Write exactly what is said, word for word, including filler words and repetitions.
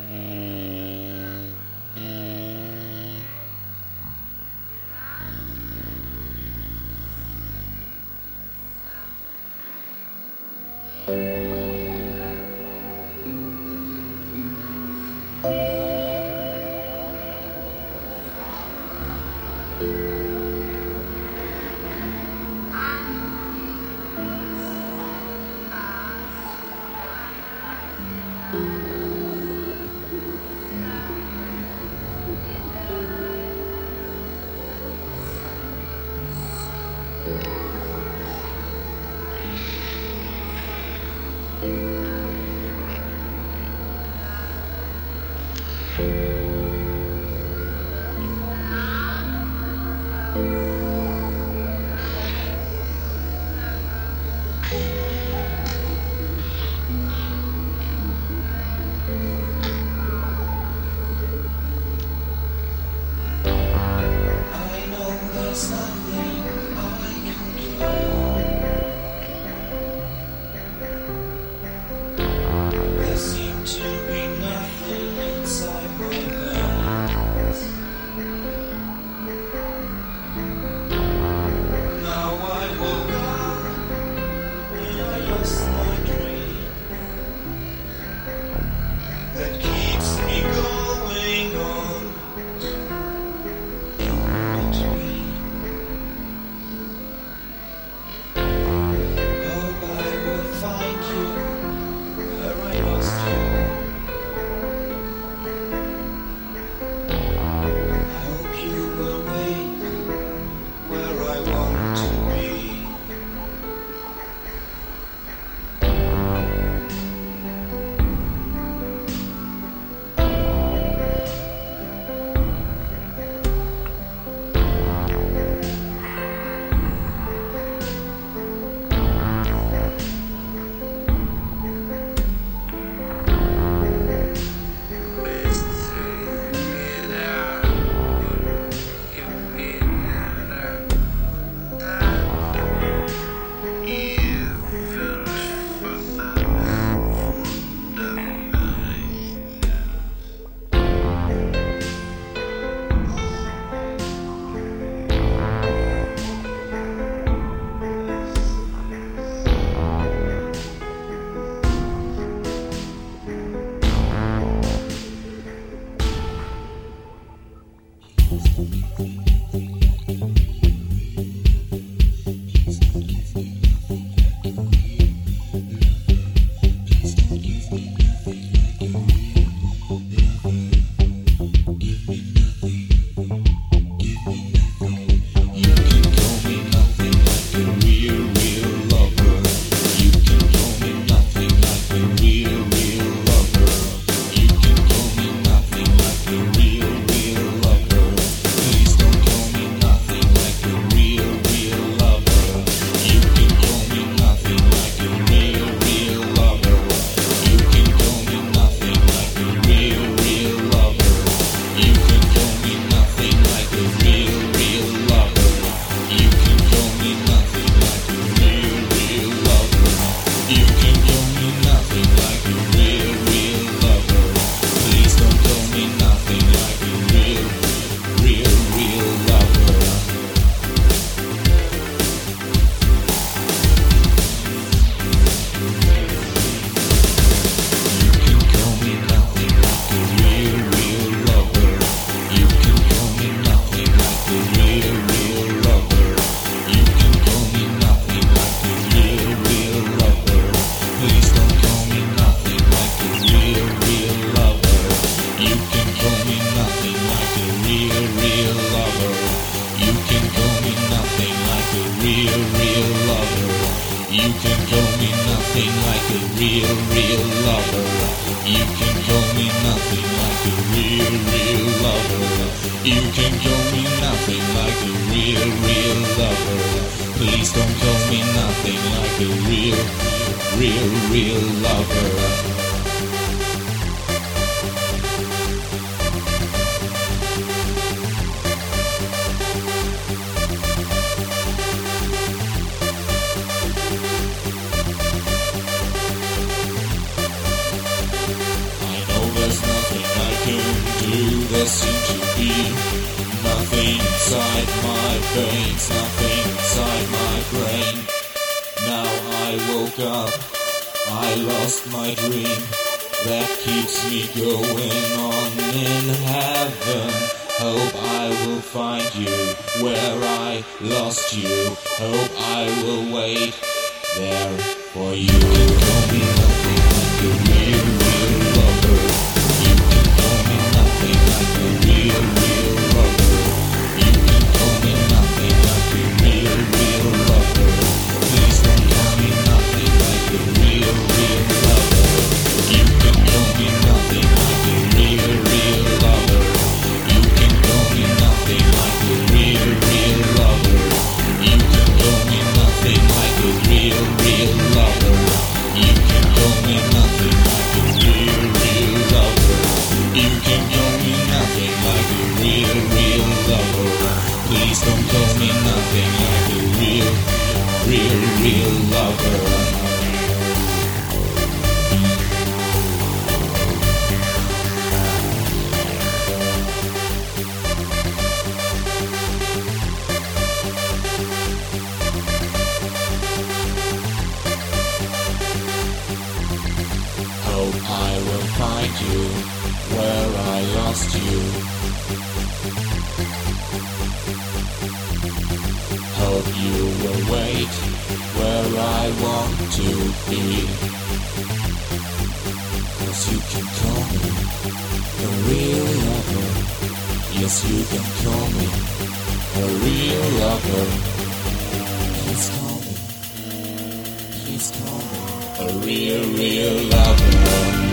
There's nothing there seemed to be nothing inside my veins, nothing inside my brain. Now I woke up, I lost my dream that keeps me going on in heaven. Hope I will find you where I lost you. Hope I will wait there for you. You can call me nothing like a real, real lover. You can call me nothing like a real, real lover. You can call me nothing like a real, real lover. Please don't call me nothing like a real, real lover. You can call me nothing like a real, real lover. You can call me nothing like a real, real lover. You can call me nothing like a real, real lover. You can call me nothing like a real, real lover. You can call me nothing like a real, real lover. Please don't call me nothing like a real, real, real lover. Hope I will find you where I lost you. Hope you will wait where I want to be. 'Cause you can call me a real lover. Yes, you can call me a real lover. Please call me, please call me a real, real lover.